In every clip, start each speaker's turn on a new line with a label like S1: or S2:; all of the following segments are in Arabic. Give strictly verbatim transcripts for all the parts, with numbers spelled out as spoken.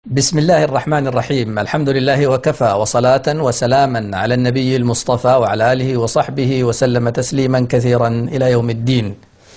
S1: بسم الله الرحمن الرحيم. الحمد لله وكفى، وصلاة وسلاما على النبي المصطفى وعلى آله وصحبه وسلم تسليما كثيرا إلى يوم الدين.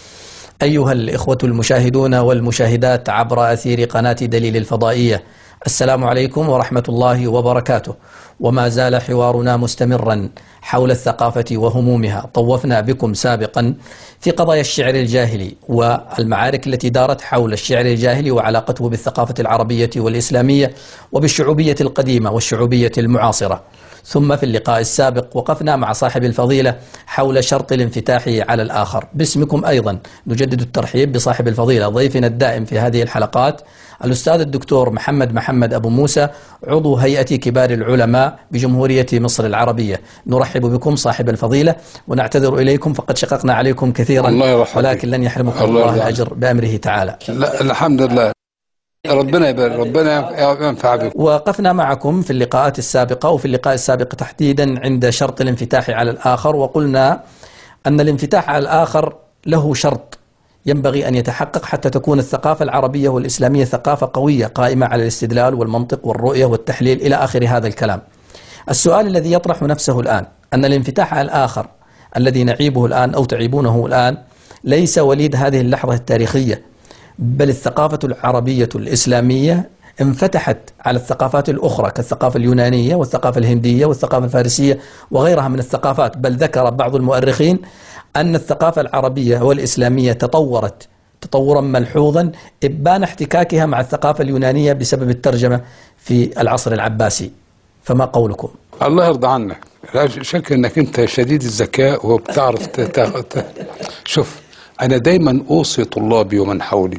S1: أيها الإخوة المشاهدون والمشاهدات عبر أثير قناة دليل الفضائية، السلام عليكم ورحمة الله وبركاته. وما زال حوارنا مستمرا حول الثقافة وهمومها. طوفنا بكم سابقا في قضايا الشعر الجاهلي والمعارك التي دارت حول الشعر الجاهلي وعلاقته بالثقافة العربية والإسلامية وبالشعوبية القديمة والشعوبية المعاصرة. ثم في اللقاء السابق وقفنا مع صاحب الفضيلة حول شرط الانفتاح على الآخر. باسمكم أيضا نجدد الترحيب بصاحب الفضيلة ضيفنا الدائم في هذه الحلقات، الأستاذ الدكتور محمد محمد أبو موسى، عضو هيئة كبار العلماء بجمهورية مصر العربية. نرحب بكم صاحب الفضيلة ونعتذر إليكم فقد شققنا عليكم كثيرا، ولكن لن يحرمكم الله, الله الأجر بأمره تعالى.
S2: لا الحمد لله، ربنا يبارك، ربنا ينفع بكم.
S1: وقفنا معكم في اللقاءات السابقة وفي اللقاء السابق تحديدا عند شرط الانفتاح على الآخر، وقلنا أن الانفتاح على الآخر له شرط ينبغي أن يتحقق حتى تكون الثقافة العربية والإسلامية ثقافة قوية قائمة على الاستدلال والمنطق والرؤية والتحليل إلى آخر هذا الكلام. السؤال الذي يطرح نفسه الآن أن الانفتاح على الآخر الذي نعيبه الآن أو تعيبونه الآن ليس وليد هذه اللحظة التاريخية، بل الثقافة العربية الإسلامية انفتحت على الثقافات الأخرى كالثقافة اليونانية والثقافة الهندية والثقافة الفارسية وغيرها من الثقافات. بل ذكر بعض المؤرخين أن الثقافة العربية والإسلامية تطورت تطورا ملحوظا إبان احتكاكها مع الثقافة اليونانية بسبب الترجمة في العصر العباسي. فما قولكم؟
S2: الله يرضى عنك، لا شك أنك أنت شديد الذكاء وبتعرف تاخذ. شوف، أنا دايما أوصي طلابي ومن حولي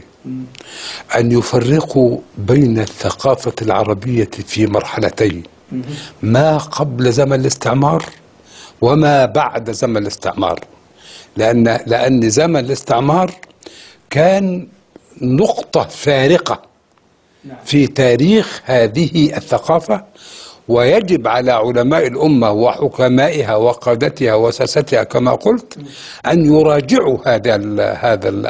S2: أن يفرقوا بين الثقافة العربية في مرحلتين: ما قبل زمن الاستعمار وما بعد زمن الاستعمار. لأن لأن زمن الاستعمار كان نقطة فارقة في تاريخ هذه الثقافة، ويجب على علماء الأمة وحكمائها وقادتها وساستها كما قلت أن يراجعوا هذا ال هذا ال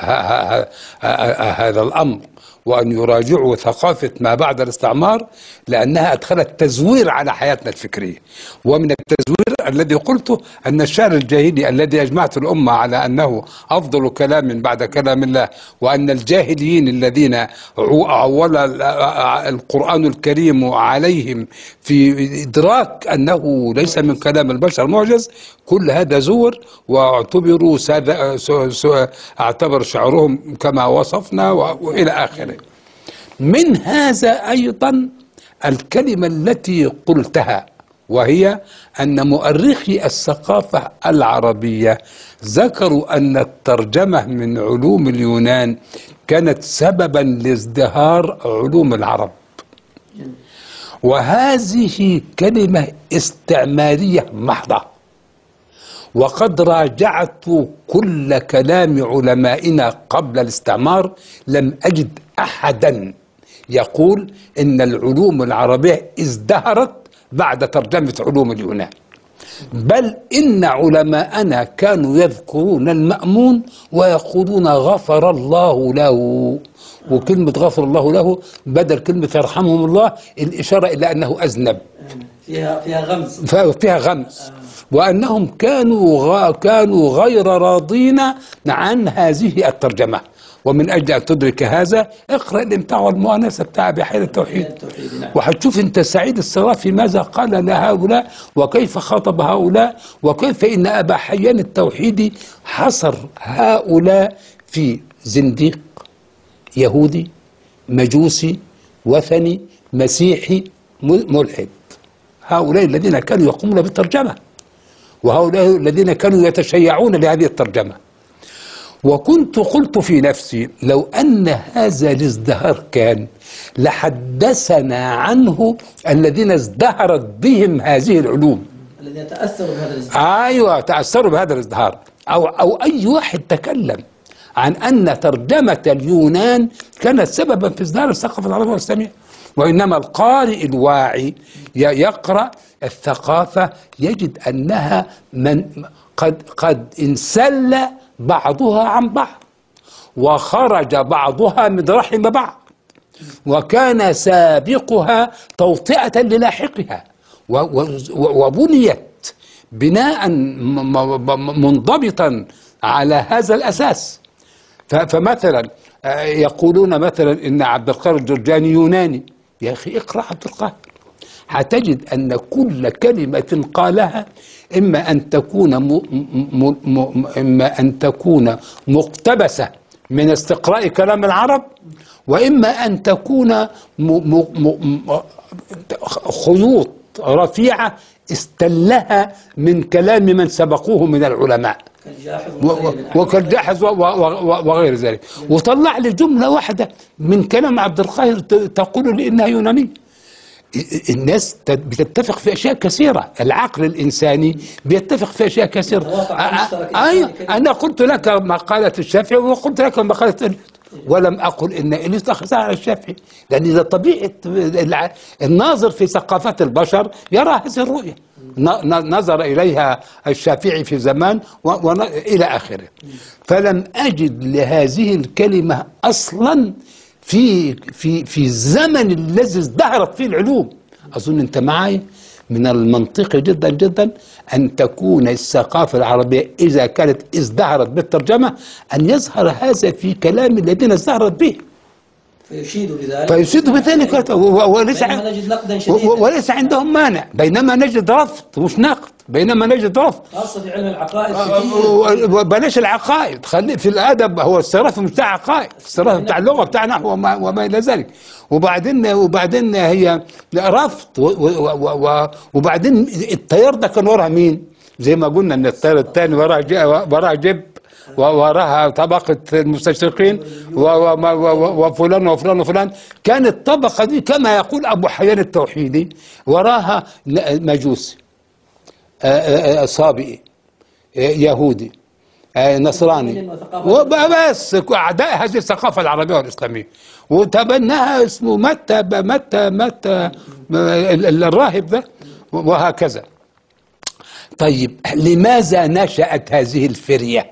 S2: هذا الأمر، وأن يراجعوا ثقافة ما بعد الاستعمار، لأنها أدخلت تزوير على حياتنا الفكرية. ومن التزوير الذي قلته أن الشعر الجاهلي الذي أجمعت الأمة على أنه أفضل كلام بعد كلام الله، وأن الجاهليين الذين عول القرآن الكريم عليهم في إدراك أنه ليس من كلام البشر معجز، كل هذا زور، واعتبروا اعتبر شعرهم كما وصفنا وإلى آخره. من هذا أيضا الكلمة التي قلتها، وهي أن مؤرخي الثقافة العربية ذكروا أن الترجمة من علوم اليونان كانت سببا لازدهار علوم العرب. وهذه كلمة استعمارية محضة، وقد راجعت كل كلام علمائنا قبل الاستعمار، لم أجد أحدا يقول إن العلوم العربية ازدهرت بعد ترجمة علوم اليونان، بل إن علماءنا كانوا يذكرون المأمون ويقولون غفر الله له، وكلمة غفر الله له بدل كلمة يرحمهم الله الإشارة إلى أنه أذنب،
S1: فيها فيها غمز
S2: فيها غمز وأنهم كانوا غ... كانوا غير راضين عن هذه الترجمة. ومن أجل أن تدرك هذا اقرأ الإمتاع والمؤانسة بتاع بحيرة التوحيد، وهتشوف أنت سعيد الصرافي ماذا قال لهؤلاء وكيف خاطب هؤلاء، وكيف إن أبا حيان التوحيدي حصر هؤلاء في زنديق، يهودي، مجوسي، وثني، مسيحي، ملحد. هؤلاء الذين كانوا يقومون بالترجمة، وهؤلاء الذين كانوا يتشيعون لهذه الترجمة. وكنت قلت في نفسي لو أن هذا الازدهار كان لحدثنا عنه الذين ازدهرت بهم هذه العلوم،
S1: الذين تأثروا بهذا الازدهار.
S2: أيوة، تأثروا بهذا الازدهار. أو, أو أي واحد تكلم عن أن ترجمة اليونان كانت سببا في ازدهار الثقافة العربية والإسلامية. وإنما القارئ الواعي يقرأ الثقافة يجد أنها من قد, قد انسل بعضها عن بعض، وخرج بعضها من رحم بعض. وكان سابقها توطئة للاحقها، وبنيت بناء منضبطا على هذا الأساس. فمثلا يقولون مثلا إن عبد القاهر الجرجاني يوناني. يا أخي اقرأ عبد القاهر، هتجد أن كل كلمة قالها إما أن تكون م م م إما أن تكون مقتبسة من استقراء كلام العرب، وإما أن تكون م م م خيوط رفيعة استلها من كلام من سبقوه من العلماء وكالجاحظ وغير ذلك، وطلع لي جملة واحدة من كلام عبد القاهر تقول لي إنها يونانية. الناس بتتفق في أشياء كثيرة، العقل الإنساني بيتفق في أشياء كثيرة. أي أنا قلت لك مقالة الشافعي وقلت لك مقالة، ولم أقل إن إليس أخذها على الشافعي، لأن إذا طبيعة الناظر في ثقافات البشر يرى هذه الرؤية، نظر إليها الشافعي في زمان وإلى آخره. فلم أجد لهذه الكلمة أصلا في في في الزمن الذي ازدهرت فيه العلوم. أظن أنت معي من المنطقي جدا جدا أن تكون الثقافة العربية إذا كانت ازدهرت بالترجمة أن يظهر هذا في كلام الذين ازدهرت به،
S1: فيشيد بذلك
S2: فيشيد بذلك وليس وليس عندهم مانع، بينما نجد رفض مش نقد، بينما نجد رفض
S1: خاصة في علم العقائد.
S2: بلاش العقائد، خلي في الأدب، هو الصرف مش بتاع عقائد، الصرف بتاع اللغة بتاع نحو وما, وما إلى ذلك. وبعدين وبعدين هي رفض، وبعدين التيار ده كان وراها مين؟ زي ما قلنا ان التيار الثاني وراها وراها جب، ووراها طبقة المستشرقين وفلان وفلان وفلان. كانت الطبقة دي كما يقول أبو حيان التوحيدي وراها مجوسي، صابئي، يهودي، نصراني، وبس أعداء هذه الثقافة العربية والإسلامية. وتبناها اسمه متى متى متى الراهب ده، وهكذا. طيب لماذا نشأت هذه الفرية؟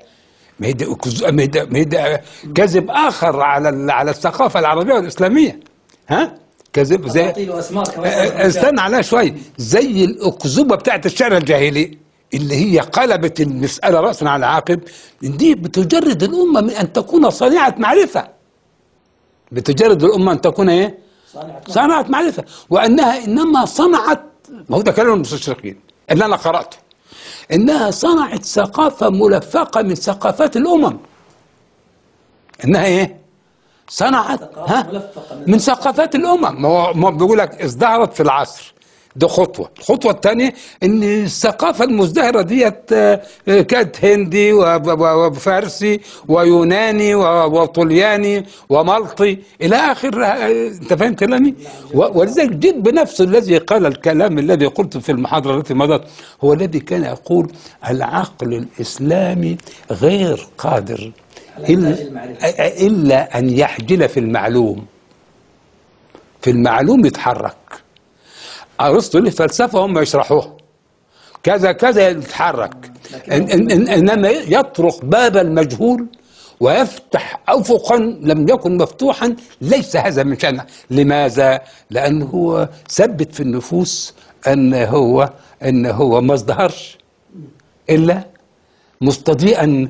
S2: كذب آخر على على الثقافة العربية والإسلامية. ها؟ كذب زي استنى عليها شوي، زي الأكذوبة بتاعت الشعر الجاهلي اللي هي قلبت المسألة رأسا على عقب. دي بتجرد الأمة من أن تكون صانعة معرفة، بتجرد الأمة أن تكون إيه؟ صانعة معرفة، وأنها إنما صنعت، ما هو ده كلام المستشرقين اللي أنا قرأته، إنها صنعت ثقافة ملفقة من ثقافات الأمم. إنها إيه؟ صنعت ها؟ من ثقافات الأمم. ما بيقول لك ازدهرت في العصر ده خطوة. الخطوة الثانية إن الثقافة المزدهرة ديت كانت هندي وفارسي ويوناني وطلياني وملطي إلى آخر. أنت فاهم كلامي؟ ولذلك جيت بنفسه الذي قال الكلام الذي قلت في المحاضرة التي مضت، هو الذي كان يقول العقل الإسلامي غير قادر إلا, إلا أن يحجل في المعلوم، في المعلوم يتحرك. أرسطو له فلسفة هم يشرحوها كذا كذا يتحرك، إن إن إنما يطرق باب المجهول ويفتح أفقا لم يكن مفتوحا، ليس هذا من شأنه. لماذا؟ لأنه هو ثبت في النفوس أن هو أن هو ما ازدهرش إلا مستضيئا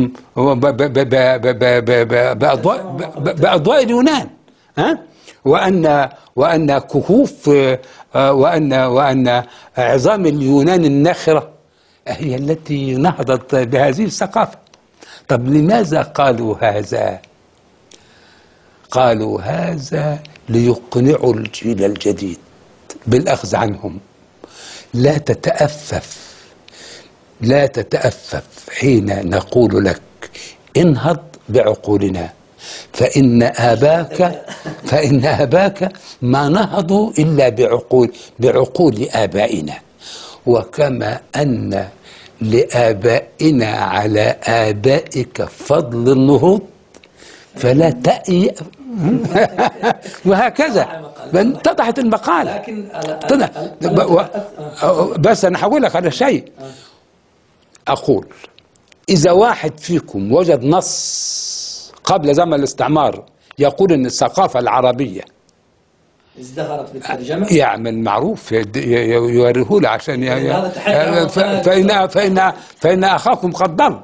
S2: بأضواء اليونان، ها؟ وأن وأن كهوف وأن وأن عظام اليونان الناخرة هي التي نهضت بهذه الثقافة. طب لماذا قالوا هذا؟ قالوا هذا ليقنعوا الجيل الجديد بالأخذ عنهم. لا تتأفف، لا تتأفف حين نقول لك انهض بعقولنا، فإن آباك فإن آباك ما نهضوا إلا بعقول بعقول آبائنا، وكما أن لآبائنا على آبائك فضل النهوض فلا تأي وهكذا اتضحت المقالة. لكن بس أنا هقول لك على شيء. أقول إذا واحد فيكم وجد نص قبل زمن الاستعمار يقول ان الثقافه العربيه
S1: ازدهرت بالترجمه،
S2: يعمل معروف يوريه له عشان
S1: يعني هذا تحدي
S2: فإن فإن فإن أخاكم قد ضل.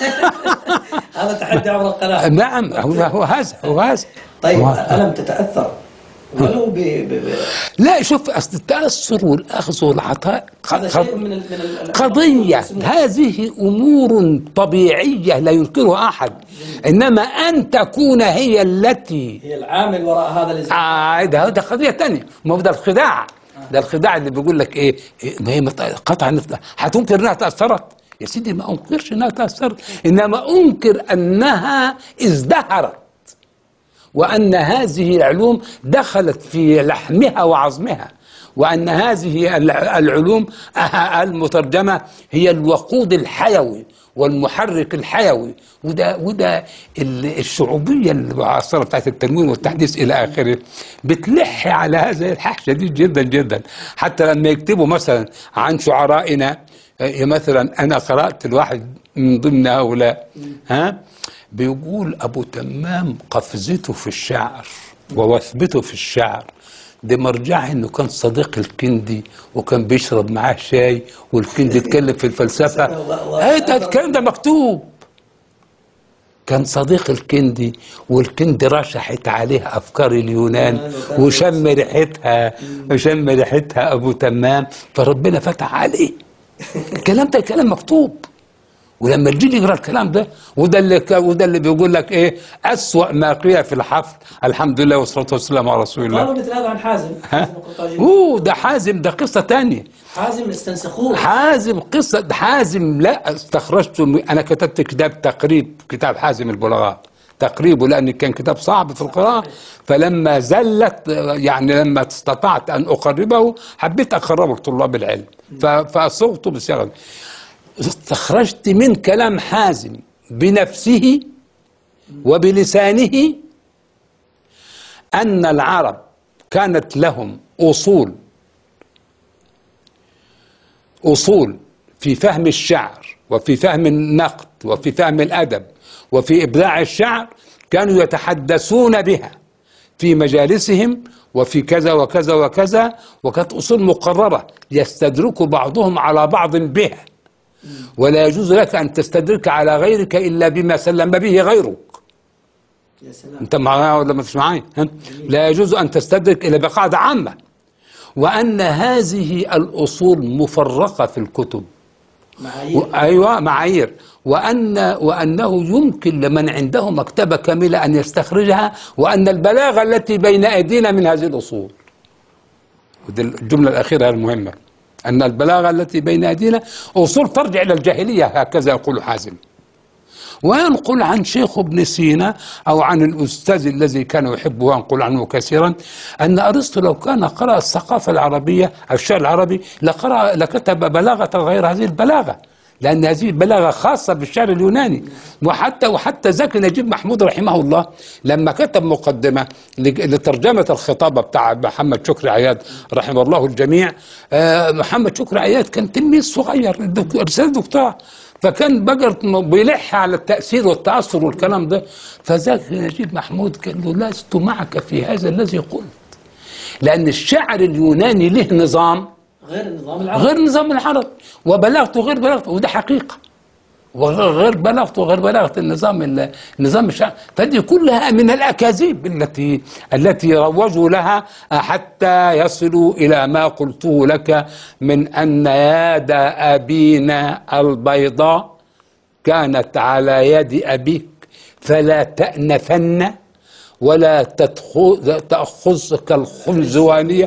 S1: هذا تحدي عبر القناة.
S2: نعم هو هذا هو هذا.
S1: طيب ألم تتأثر ولو ب ب
S2: لا شوف أصل التأثر والأخذ والعطاء
S1: قضية من ال من ال
S2: قضية، هذه أمور طبيعية لا ينكرها أحد، إنما أن تكون هي التي
S1: هي العامل وراء هذا الإزدهار.
S2: آه ده ده قضية ثانية، ما هو ده الخداع. ده الخداع اللي بيقول لك إيه, إيه ما هي قطعا هتنكر إنها تأثرت. يا سيدي ما أنكرش إنها تأثرت، إنما أنكر أنها ازدهرت، وأن هذه العلوم دخلت في لحمها وعظمها، وأن هذه العلوم المترجمة هي الوقود الحيوي والمحرك الحيوي، وده وده الشعوبية المعاصرة بتاعت التنوير والتحديث إلى آخره بتلح على هذا الحق شديد جدا جدا. حتى لما يكتبوا مثلا عن شعرائنا، مثلا أنا قرأت الواحد من ضمن هؤلاء ها بيقول أبو تمام قفزته في الشعر ووثبته في الشعر ده مرجعه انه كان صديق الكندي وكان بيشرب معاه شاي، والكندي اتكلم في الفلسفه. هذا الكلام ده مكتوب. كان صديق الكندي والكندي رشحت عليه افكار اليونان وشم ريحتها وشم ريحتها ابو تمام، فربنا فتح عليه. الكلام ده كلام مكتوب. ولما الجيل يقرا الكلام ده، وده اللي وده اللي بيقول لك ايه اسوأ ما قيل في الحفل الحمد لله والصلاه والسلام على رسول الله.
S1: قالوا مثل هذا عن حازم.
S2: اوه ده حازم، ده قصه ثانيه.
S1: حازم استنسخوه.
S2: حازم قصه، ده حازم لا استخرجته. انا كتبت كتاب تقريب، كتاب حازم البلغاء تقريبه، لان كان كتاب صعب في القراءه، فلما زلت يعني لما استطعت ان اقربه حبيت اقربه لطلاب العلم، فصغته بصيغه. استخرجت من كلام حازم بنفسه وبلسانه أن العرب كانت لهم أصول أصول في فهم الشعر وفي فهم النقد وفي فهم الأدب وفي إبداع الشعر، كانوا يتحدثون بها في مجالسهم وفي كذا وكذا وكذا، وكانت أصول مقررة يستدرك بعضهم على بعض بها، ولا يجوز لك أن تستدرك على غيرك إلا بما سلم به غيرك.
S1: يا سلام.
S2: أنت معايا ولا مش معايا؟ لا يجوز أن تستدرك إلا بقاعدة عامة، وأن هذه الأصول مفرقة في الكتب.
S1: معايير.
S2: و... أيوة معايير، وأن وأنه يمكن لمن عنده مكتبة كاملة أن يستخرجها، وأن البلاغة التي بين أيدينا من هذه الأصول. ودي الجملة الأخيرة المهمة، أن البلاغة التي بين أيدينا أصول ترجع إلى الجاهلية، هكذا يقول حازم. وينقل عن شيخ ابن سينا أو عن الأستاذ الذي كان يحبه وينقل عنه كثيرا أن أرسطو لو كان قرأ الثقافة العربية الشعر العربي لقرأ لكتب بلاغة غير هذه البلاغة، لأن هذه البلاغة خاصة بالشعر اليوناني. وحتى وحتى زكي نجيب محمود رحمه الله لما كتب مقدمة لترجمة الخطابة بتاع محمد شكري عياد رحمه الله الجميع، محمد شكري عياد كان تلميذ صغير رسالة دكتوراه، فكان بقر بيلح على التأثير والتأثر والكلام ده، فزكي نجيب محمود قال له لست معك في هذا الذي قلت، لأن الشعر اليوناني له نظام
S1: غير النظام العربي،
S2: غير نظام العرب، وبلاغته غير بلاغته، وده حقيقة، وغير بلاغته غير بلاغة النظام النظام الشعبي. فدي كلها من الأكاذيب التي التي روجوا لها حتى يصلوا إلى ما قلته لك من أن يد أبينا البيضاء كانت على يد أبيك فلا تأنفن ولا تأخذك الخنزوانية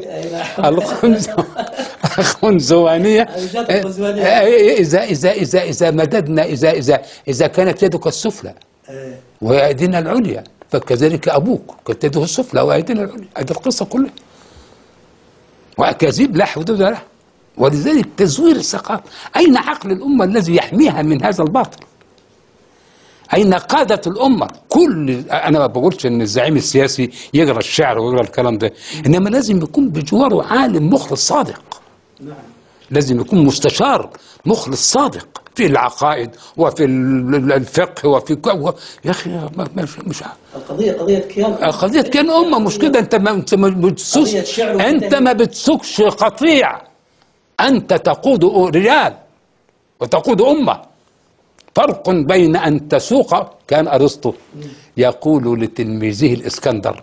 S2: الخنزوانية إذا إذا إذا إذا مددنا إذا إذا إذا كانت يدك السفلى ويدنا العليا، فكذلك أبوك كانت يده السفلى ويدنا العليا. هذه القصة كلها وأكاذيب لا حدود لها. ولذلك تزوير الثقافة، أين عقل الأمة الذي يحميها من هذا الباطل؟ أين قادة الأمة؟ كل أنا ما بقولش إن الزعيم السياسي يقرأ الشعر ويقرأ الكلام ده، إنما لازم يكون بجواره عالم مخلص صادق. نعم. لازم يكون مستشار مخلص صادق في العقائد وفي الفقه وفي يا اخي مش مش
S3: القضيه قضيه كيان
S2: قضيه كيان امه، مش كده. انت ما انت ما بتسوقش، انت ما بتسوقش قطيع، انت تقود رجال وتقود امه. فرق بين ان تسوق، كان ارسطو يقول لتلميذه الاسكندر: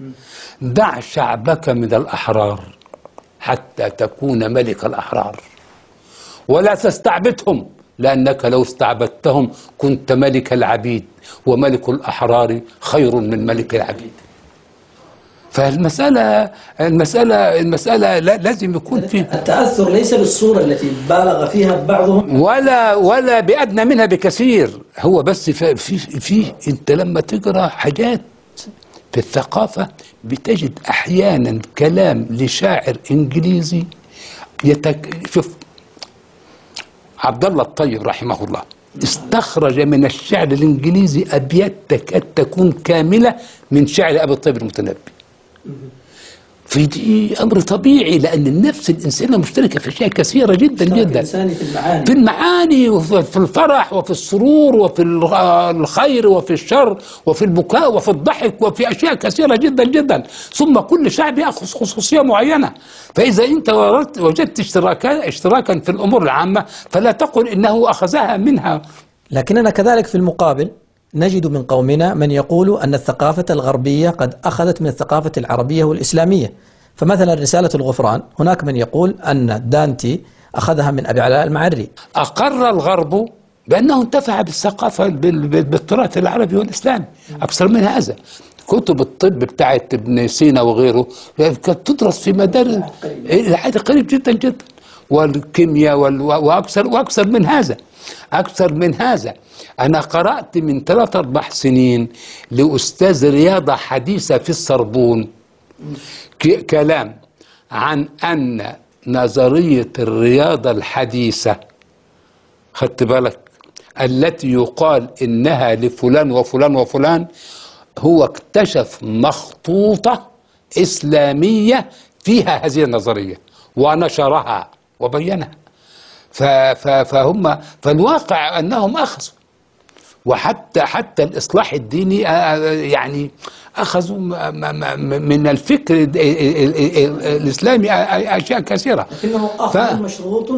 S2: دع شعبك من الاحرار حتى تكون ملك الاحرار، ولا تستعبدهم، لأنك لو استعبدتهم كنت ملك العبيد، وملك الأحرار خير من ملك العبيد. فالمسألة المسألة المسألة لازم يكون في
S3: التأثر ليس بالصورة التي بالغ فيها بعضهم،
S2: ولا ولا بأدنى منها بكثير. هو بس في في, في أنت لما تقرأ حاجات في الثقافة بتجد أحيانا كلام لشاعر إنجليزي يتك... شوف عبد الله الطيب رحمه الله استخرج من الشعر الانجليزي ابيات تكاد تكون كامله من شعر ابي الطيب المتنبي. في دي امر طبيعي، لان النفس الانسانيه مشتركه في اشياء كثيره جدا جدا،
S3: في المعاني
S2: في المعاني وفي الفرح وفي السرور وفي الخير وفي الشر وفي البكاء وفي الضحك وفي اشياء كثيره جدا جدا. ثم كل شعب ياخذ خصوصيه معينه، فاذا انت وجدت اشتراكا اشتراكا في الامور العامه فلا تقل انه اخذها منها.
S1: لكننا كذلك في المقابل نجد من قومنا من يقول أن الثقافة الغربية قد أخذت من الثقافة العربية والإسلامية. فمثلا رسالة الغفران هناك من يقول أن دانتي أخذها من أبي علاء المعري.
S2: أقر الغرب بأنه انتفع بالثقافة بالتراث العربي والإسلامي أكثر من هذا. كتب الطب بتاعت ابن سينا وغيره كانت تدرس في مدارس العادي قريب جدا جدا، والكيمياء وأكثر وأكثر من هذا أكثر من هذا. أنا قرأت من ثلاث أربع سنين لأستاذ رياضة حديثة في السربون كلام عن أن نظرية الرياضة الحديثة، خدت بالك، التي يقال إنها لفلان وفلان وفلان، هو اكتشف مخطوطة إسلامية فيها هذه النظرية ونشرها وبينها. فهم فالواقع أنهم أخذوا، وحتى حتى الإصلاح الديني يعني أخذوا من الفكر الإسلامي أشياء كثيرة.
S3: لكنه أخذ مشروط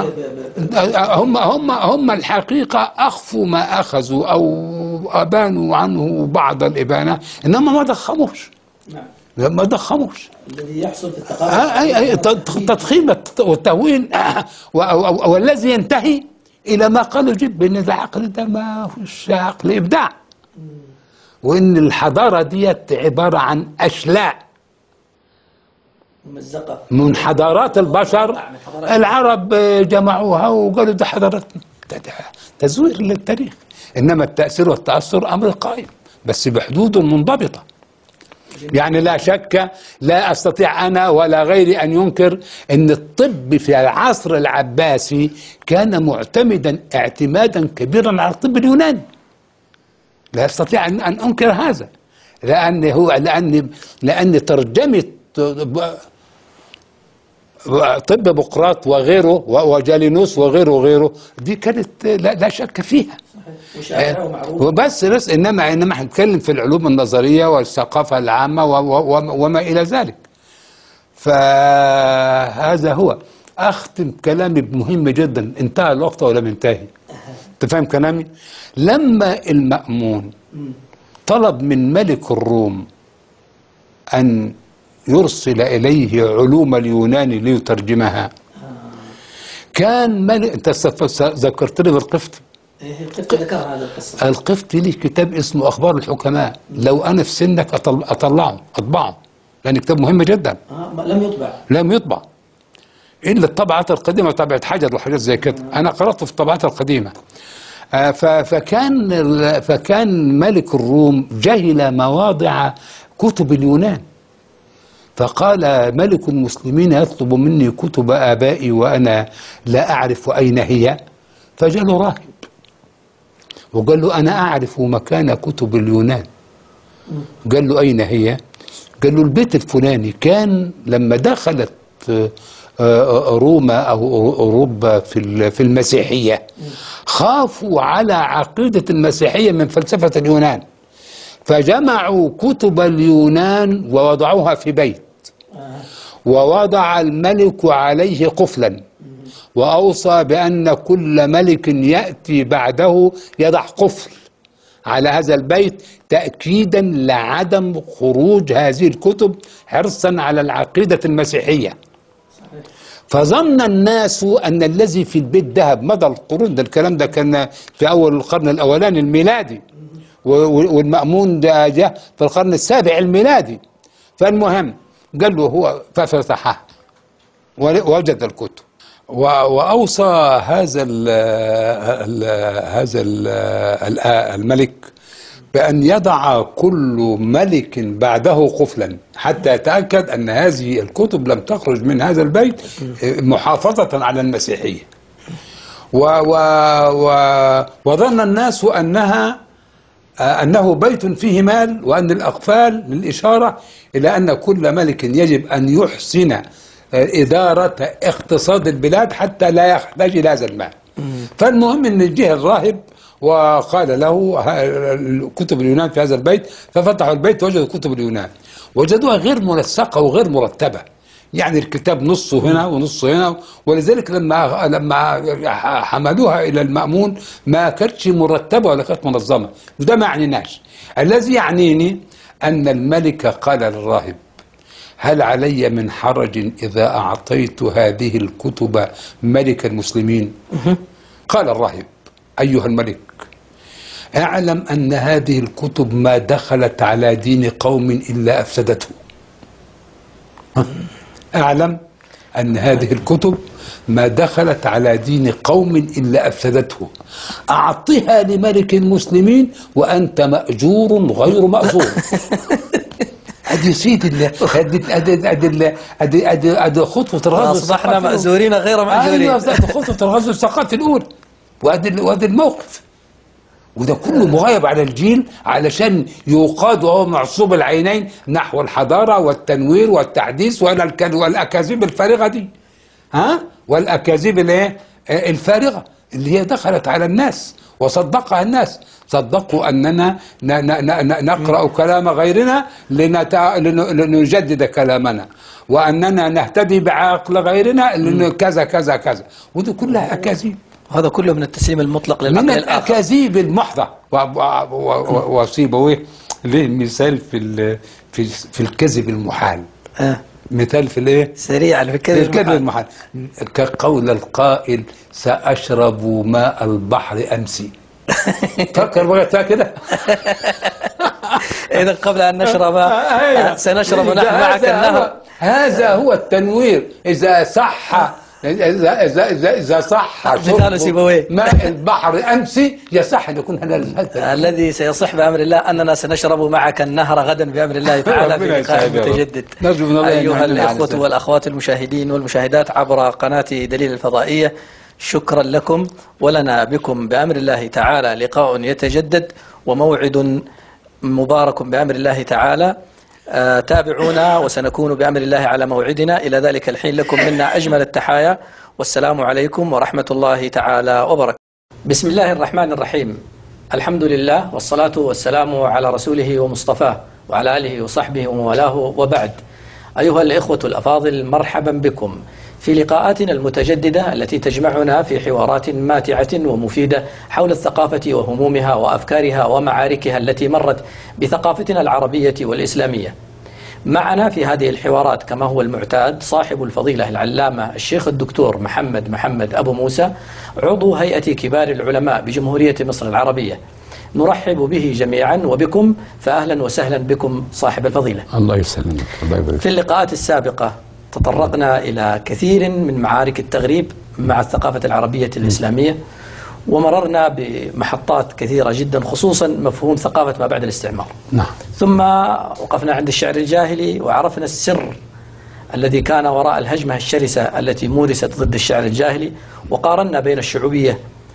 S2: هم هم هم الحقيقة أخفوا ما أخذوا أو أبانوا عنه بعض الإبانة، إنما ما ضخموش.
S3: نعم.
S2: ما ضخموش.
S3: الذي يحصل في الثقافة
S2: أي أي تضخيم والتهوين، والذي ينتهي إلى ما قالوا جد بأن العقل ده ما فيش عقل إبداع، وإن الحضارة ديت عبارة عن أشلاء
S3: ممزقة
S2: من حضارات البشر. العرب جمعوها وقالوا ده حضارتنا، تزوير للتاريخ. إنما التأثير والتأثر أمر قائم بس بحدود منضبطة. يعني لا شك، لا أستطيع أنا ولا غيري أن ينكر أن الطب في العصر العباسي كان معتمدا اعتمادا كبيرا على الطب اليوناني. لا أستطيع أن أنكر هذا، لأن هو لأن لأن ترجمة طب بقراط وغيره وجالينوس وغيره وغيره دي كانت لا, لا شك فيها. وبس بس انما انما هنتكلم في العلوم النظريه والثقافه العامه وما الى ذلك. فهذا هو. اختم كلامي مهم جدا، انتهى الوقت ولم ينتهي. انت فاهم كلامي؟ لما المأمون طلب من ملك الروم ان يرسل اليه علوم اليونان ليترجمها، كان ملك، انت ذكرتني بالقفطي.
S3: القفطي ذكر هذا القصة.
S2: القفطي ليه كتاب اسمه أخبار الحكماء، لو أنا في سنك أطل... أطلعه أطبعه، لأن كتاب مهم جدا.
S3: آه لم يطبع
S2: لم يطبع إلا الطبعات القديمة، طبعة حجر وحاجات زي كده. آه. أنا قرأته في الطبعات القديمة. آه ف... فكان ال... فكان ملك الروم جهل مواضع كتب اليونان، فقال ملك المسلمين يطلب مني كتب آبائي وأنا لا أعرف أين هي. فجاله راهب وقال له أنا أعرف مكان كتب اليونان. قال له أين هي؟ قال له البيت الفلاني. كان لما دخلت روما أو أوروبا في في المسيحية خافوا على عقيدة المسيحية من فلسفة اليونان، فجمعوا كتب اليونان ووضعوها في بيت، ووضع الملك عليه قفلا، وأوصى بأن كل ملك يأتي بعده يضع قفل على هذا البيت تأكيدا لعدم خروج هذه الكتب حرصا على العقيدة المسيحية. فظن الناس أن الذي في البيت ذهب مدى القرون، ده الكلام ده كان في أول القرن الأولاني الميلادي، والمأمون ده جاء في القرن السابع الميلادي. فالمهم قال له هو ففتحها ووجد الكتب، وأوصى هذا ال ال هذا ال الملك بأن يضع كل ملك بعده قفلا حتى يتأكد أن هذه الكتب لم تخرج من هذا البيت محافظة على المسيحية. و و و وظن الناس أنها أنه بيت فيه مال، وأن الأقفال للإشارة إلى أن كل ملك يجب أن يحسن إدارة اقتصاد البلاد حتى لا يحتاج إلى هذا المال. فالمهم أن جه الراهب وقال له كتب اليونان في هذا البيت، ففتحوا البيت وجدوا كتب اليونان، وجدوها غير منسقة وغير مرتبة، يعني الكتاب نصه هنا ونصه هنا، ولذلك لما لما حملوها إلى المأمون ما كانتش مرتبة ولا كانت منظمة. ده ما يعنيناش، الذي يعنيني أن الملك قال للراهب هل علي من حرج إذا أعطيت هذه الكتب ملك المسلمين؟ قال الراهب أيها الملك اعلم أن هذه الكتب ما دخلت على دين قوم إلا أفسدته. اعلم أن هذه الكتب ما دخلت على دين قوم إلا أفسدته، أعطها لملك المسلمين وأنت مأجور غير مأجور. ادي سيد الله، ادي ادي ادي ادي ادي ادي خطوه الغزو،
S1: اصبحنا مأزورين غير مأجورين.
S2: ايوه خطوه الغزو الثقافي الاولى، وادي وادي الموقف، وده كله مغيب على الجيل علشان يقاد وهو معصوب العينين نحو الحضاره والتنوير والتحديث والاكاذيب الفارغه دي، ها والاكاذيب الايه الفارغه اللي هي دخلت على الناس وصدقها الناس، صدقوا أننا نقرأ كلام غيرنا لنجدد كلامنا، وأننا نهتدي بعقل غيرنا لأنه كذا كذا كذا، ودي كلها أكاذيب.
S1: وهذا كله من التسليم المطلق للعقل
S2: من
S1: الآخر،
S2: الأكاذيب المحضة. وسيبويه ليه مثال في في في الكذب المحال،
S1: آه.
S2: مثال في الايه؟
S1: سريع في الكذب
S2: المحال، كقول القائل سأشرب ماء البحر أمسي. فكر بقى كده.
S1: إذا قبل أن نشرب سنشرب نحن معك النهر.
S2: هذا هو التنوير. إذا صح إذا إذا إذا إذا صح ماء البحر أمسي يصح أن يكون هذا
S1: الذي سيصح بأمر الله أننا سنشرب معك النهر غدا بأمر الله تعالى في لقاء متجدد. أيها الإخوة والأخوات المشاهدين والمشاهدات عبر قناة دليل الفضائية، شكرا لكم، ولنا بكم بأمر الله تعالى لقاء يتجدد وموعد مبارك بأمر الله تعالى. آه تابعونا وسنكون بأمر الله على موعدنا. إلى ذلك الحين لكم منا أجمل التحايا، والسلام عليكم ورحمة الله تعالى وبركاته. بسم الله الرحمن الرحيم، الحمد لله والصلاة والسلام على رسوله ومصطفاه وعلى آله وصحبه وموالاه، وبعد. أيها الإخوة الأفاضل، مرحبا بكم في لقاءاتنا المتجددة التي تجمعنا في حوارات ماتعة ومفيدة حول الثقافة وهمومها وأفكارها ومعاركها التي مرت بثقافتنا العربية والإسلامية. معنا في هذه الحوارات كما هو المعتاد صاحب الفضيلة العلامة الشيخ الدكتور محمد محمد أبو موسى، عضو هيئة كبار العلماء بجمهورية مصر العربية. نرحب به جميعا وبكم، فأهلا وسهلا بكم صاحب الفضيلة.
S2: الله يسلمك. الله يبارك.
S1: في اللقاءات السابقة تطرقنا إلى كثير من معارك التغريب مع الثقافة العربية الإسلامية، ومررنا بمحطات كثيرة جدا، خصوصا مفهوم ثقافة ما بعد الاستعمار.
S2: نعم.
S1: ثم وقفنا عند الشعر الجاهلي وعرفنا السر الذي كان وراء الهجمة الشرسة التي مورست ضد الشعر الجاهلي، وقارنا بين الشعوبية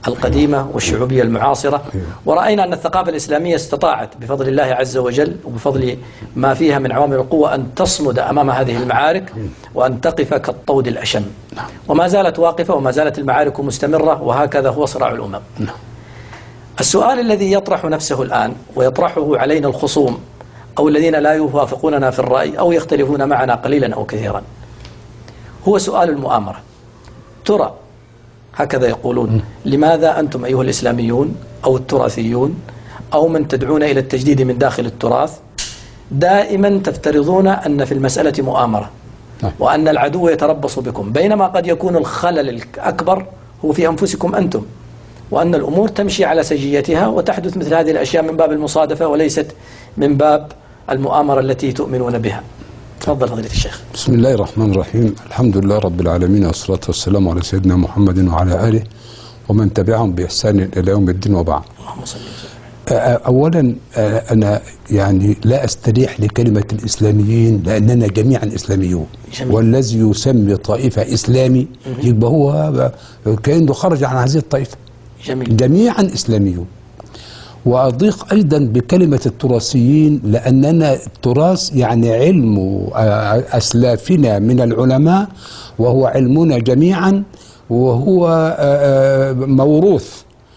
S1: القديمة والشعوبية المعاصرة، ورأينا أن الثقافة الإسلامية استطاعت بفضل الله عز وجل وبفضل ما فيها من عوامل القوة أن تصمد أمام هذه المعارك وأن تقف كالطود الأشم، وما زالت واقفة وما زالت المعارك مستمرة، وهكذا هو صراع الأمم. السؤال الذي يطرح نفسه الآن ويطرحه علينا الخصوم أو الذين لا يوافقوننا في الرأي أو يختلفون معنا قليلا أو كثيرا هو سؤال المؤامرة. ترى هكذا يقولون: لماذا أنتم أيها الإسلاميون أو التراثيون أو من تدعون إلى التجديد من داخل التراث دائما تفترضون أن في المسألة مؤامرة وأن العدو يتربص بكم، بينما قد يكون الخلل الأكبر هو في أنفسكم أنتم، وأن الأمور تمشي على سجيتها وتحدث مثل هذه الأشياء من باب المصادفة وليست من باب المؤامرة التي تؤمنون بها. تفضل فضيلة الشيخ.
S2: بسم الله الرحمن الرحيم، الحمد لله رب العالمين، والصلاة والسلام على سيدنا محمد وعلى آله ومن تبعهم بإحسان إلى يوم الدين، وبعد.
S1: اللهم صل وسلم.
S2: أولا أنا يعني لا أستريح لكلمة الإسلاميين لأننا جميعا إسلاميون، جميل. والذي يسمي طائفة إسلامي يبقى هو كأنه خرج عن هذه الطائفة.
S1: جميل.
S2: جميعا إسلاميون. وأضيق أيضا بكلمة التراثيين لأننا التراث يعني علم أسلافنا من العلماء، وهو علمنا جميعا، وهو موروث،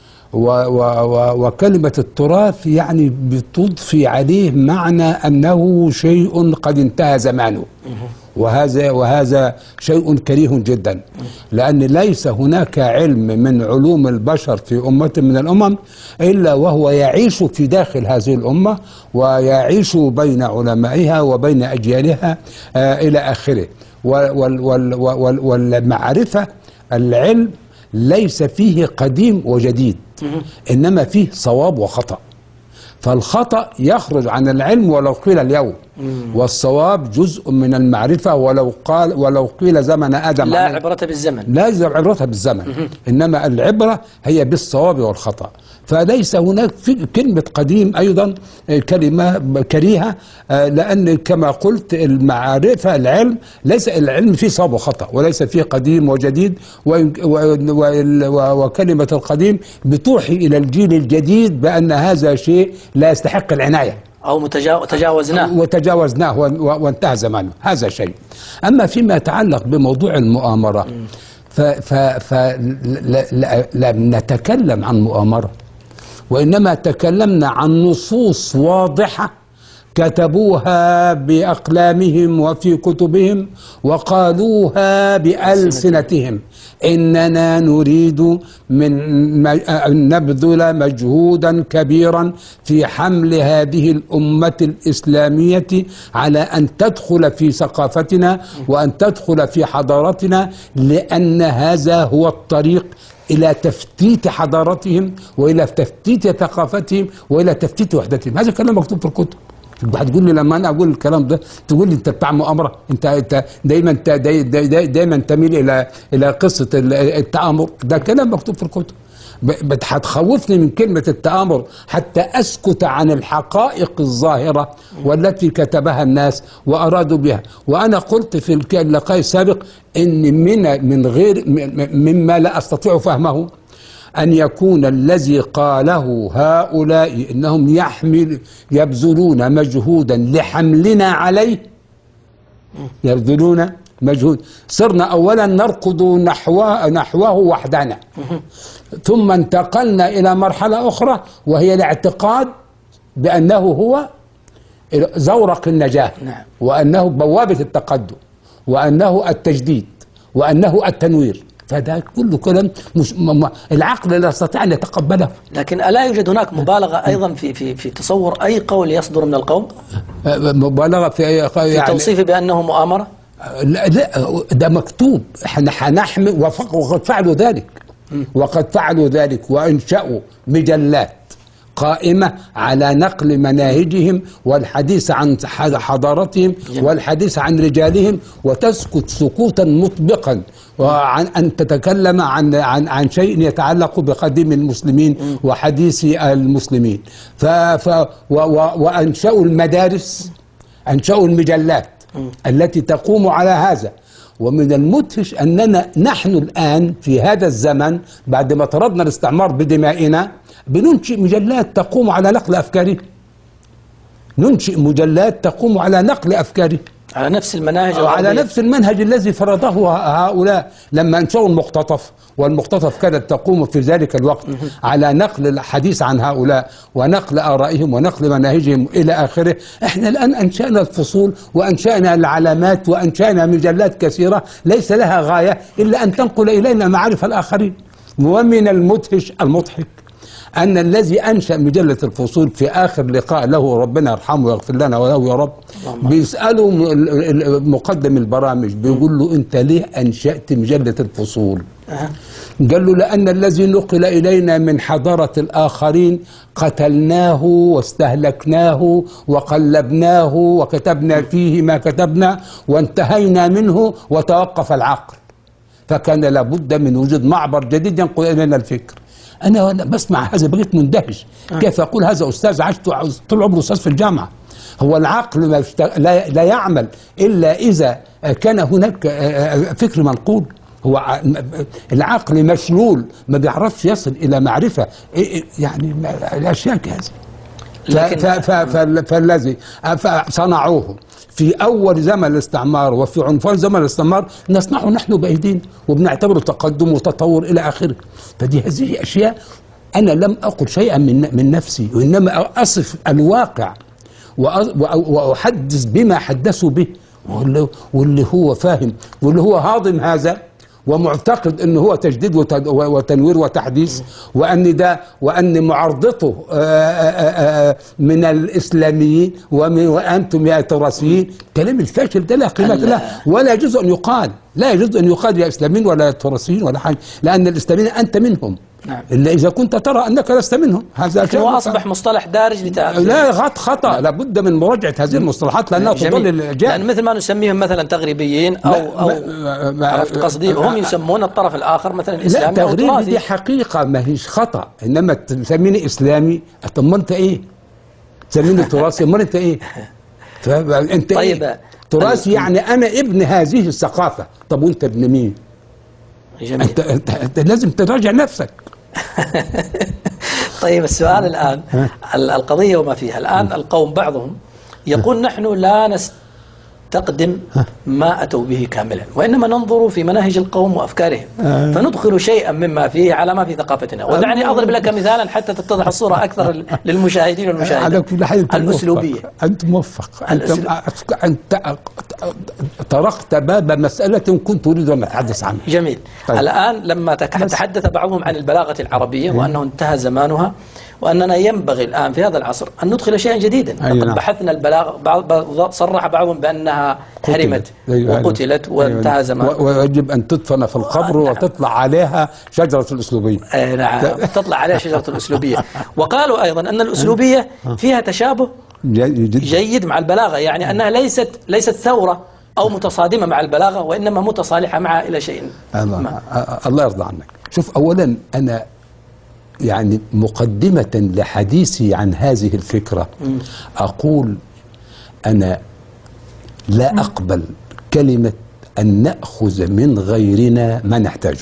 S2: وكلمة التراث يعني بتضفي عليه معنى أنه شيء قد انتهى زمانه، وهذا وهذا شيء كريه جدا، لأن ليس هناك علم من علوم البشر في أمة من الأمم إلا وهو يعيش في داخل هذه الأمة ويعيش بين علمائها وبين أجيالها آه إلى آخره. والمعرفة العلم ليس فيه قديم وجديد، إنما فيه صواب وخطأ، فالخطأ يخرج عن العلم ولو قيل اليوم، والصواب جزء من المعرفة ولو قال ولو قيل زمن آدم.
S1: لا عبرة بالزمن،
S2: لا عبرة بالزمن، إنما العبرة هي بالصواب والخطأ. فليس هناك في كلمة قديم أيضا كلمة كريهة، لأن كما قلت المعرفة العلم ليس العلم فيه صواب وخطأ، وليس فيه قديم وجديد، وكلمة القديم بتوحي إلى الجيل الجديد بأن هذا شيء لا يستحق العناية
S1: أو تجاوزناه
S2: وتجاوزناه وانتهى زمانه، هذا شيء. أما فيما يتعلق بموضوع المؤامرة فلم نتكلم عن مؤامرة، وإنما تكلمنا عن نصوص واضحة كتبوها بأقلامهم وفي كتبهم وقالوها بألسنتهم: إننا نريد من أن نبذل مجهودا كبيرا في حمل هذه الأمة الإسلامية على أن تدخل في ثقافتنا وأن تدخل في حضارتنا، لأن هذا هو الطريق إلى تفتيت حضارتهم وإلى تفتيت ثقافتهم وإلى تفتيت وحدتهم. هذا كلام مكتوب في الكتب. هتقول لي لما انا اقول الكلام ده تقول لي انت بتاع مؤامره، انت انت دايما داي داي دايما تميل الى الى قصه التآمر. ده كلام مكتوب في الكتب. هتخوفني من كلمه التآمر حتى اسكت عن الحقائق الظاهره والتي كتبها الناس وارادوا بها. وانا قلت في اللقاء السابق ان من من غير مما لا استطيع فهمه أن يكون الذي قاله هؤلاء إنهم يحمل يبذلون مجهودا لحملنا عليه، يبذلون مجهود. صرنا أولا نركض نحوه, نحوه وحدنا، ثم انتقلنا إلى مرحلة أخرى وهي الاعتقاد بأنه هو زورق النجاة، وأنه بوابة التقدم، وأنه التجديد، وأنه التنوير. فده كله كلام مش العقل لا يستطيع ان يتقبله.
S1: لكن الا يوجد هناك مبالغه ايضا في في في تصور اي قول يصدر من القوم؟
S2: مبالغه في اي قول
S1: يعني في توصيفه بانه مؤامره؟
S2: لا, لا ده مكتوب. احنا هنحمل وقد فعلوا ذلك، وقد فعلوا ذلك وانشأوا مجلات قائمة على نقل مناهجهم والحديث عن حضارتهم والحديث عن رجالهم، وتسكت سكوتا مطبقا وعن أن تتكلم عن عن عن شيء يتعلق بقديم المسلمين وحديث المسلمين. ف ف وأنشأوا المدارس، أنشأوا المجلات التي تقوم على هذا، ومن المدهش أننا نحن الآن في هذا الزمن بعد ما طردنا الاستعمار بدمائنا بننشئ مجلات تقوم على نقل أفكاره، ننشئ مجلات تقوم على نقل أفكاره
S1: على نفس المناهج
S2: على نفس المنهج الذي فرضه هؤلاء لما أنشأوا المقتطف. والمقتطف كانت تقوم في ذلك الوقت على نقل الحديث عن هؤلاء ونقل آرائهم ونقل مناهجهم إلى آخره. احنا الآن أنشأنا الفصول وأنشأنا العلامات وأنشأنا مجلات كثيرة ليس لها غاية إلا أن تنقل إلينا معارف الآخرين. ومن المدهش المضحك أن الذي أنشأ مجلة الفصول في آخر لقاء له ربنا يرحمه ويغفر لنا وله يا رب بيسأله مقدم البرامج بيقول له أنت ليه أنشأت مجلة الفصول؟ أه. قال له لأن الذي نقل إلينا من حضارة الآخرين قتلناه واستهلكناه وقلبناه وكتبنا فيه ما كتبنا وانتهينا منه وتوقف العقل، فكان لابد من وجود معبر جديد ينقل إلينا الفكر. أنا بسمع هذا بقيت مندهش. أه. كيف أقول هذا أستاذ عشت طول عمره أستاذ في الجامعة؟ هو العقل ما لا, لا يعمل إلا إذا كان هناك فكر منقول. هو العقل مشلول ما بيعرفش يصل إلى معرفة يعني الأشياء كهذه. فالذي صنعوه في أول زمن الاستعمار وفي عنفوان زمن الاستعمار نصنعه نحن بأيدينا وبنعتبره تقدم وتطور إلى آخره. فدي هذه أشياء أنا لم أقل شيئا من من نفسي وإنما أصف الواقع وأحدث بما حدثوا به واللي هو فاهم واللي هو هاضم هذا ومعتقد انه هو تجديد وتنوير وتحديث وان ده وان معارضته من الاسلاميين وانتم يا تراثيين. كلام الفاشل ده لا قيمه له ولا يجوز ان يقال، لا يجوز ان يقال يا اسلاميين ولا تراثيين ولا حاجه، لان الاسلاميين انت منهم. نعم. إلا إذا كنت ترى أنك لست منهم. هذا
S1: هو أصبح مصطلح دارج لتأخير.
S2: لا غط خطأ. نعم. لابد من مراجعة هذه المصطلحات لأنها تضل الجاهل.
S1: يعني مثل ما نسميهم مثلا تغريبيين أو أو عرفت قصدي هم يسمون الطرف الآخر مثلا إسلامي أو تراثي.
S2: لا دي حقيقة ما هيش خطأ، إنما تسميني إسلامي طب ما أنت إيه؟ تسميني تراثي أمال أنت إيه؟ فأنت طيب إيه؟ تراثي يعني أنا ابن هذه الثقافة. طب وأنت ابن مين؟ جميل. أنت, أنت, أنت لازم تراجع نفسك.
S1: طيب السؤال الآن القضية وما فيها الآن القوم بعضهم يقول نحن لا نستقدم ما أتوا به كاملا وإنما ننظر في مناهج القوم وأفكارهم فندخل شيئا مما فيه على ما في ثقافتنا. ودعني أضرب لك مثالا حتى تتضح الصورة أكثر للمشاهدين والمشاهدات. الأسلوبية.
S2: أنت موفق. أنت, أنت طرقت باب مسألة كنت أريد أن أتحدث عنها.
S1: جميل. طيب. الآن لما تحدث بعضهم عن البلاغة العربية وأنه انتهى زمانها وأننا ينبغي الآن في هذا العصر أن ندخل شيئا جديدا. لقد نعم. بحثنا البلاغة بعض صرح بعضهم بأنها حرمت وقتلت وانتهى زمانها
S2: ويجب أن تدفن في القبر نعم. وتطلع عليها شجرة الأسلوبية.
S1: نعم تطلع عليها شجرة الأسلوبية. وقالوا أيضا أن الأسلوبية فيها تشابه جيد مع البلاغة، يعني أنها ليست ليست ثورة أو متصادمة مع البلاغة وإنما متصالحة معها إلى شيء
S2: ما. الله يرضى عنك. شوف أولا أنا يعني مقدمة لحديثي عن هذه الفكرة أقول أنا لا أقبل كلمة أن نأخذ من غيرنا ما نحتاجه